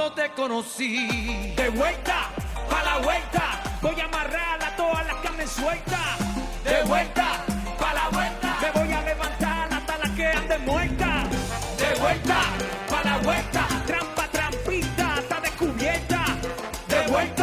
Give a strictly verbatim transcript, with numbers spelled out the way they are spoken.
cuando te conocí. De vuelta, pa' la vuelta, voy a amarrar a todas las carnes sueltas. De vuelta, pa' la vuelta, me voy a levantar hasta las que anden muertas. De vuelta, pa' la vuelta, trampa, trampita, está descubierta. De vuelta.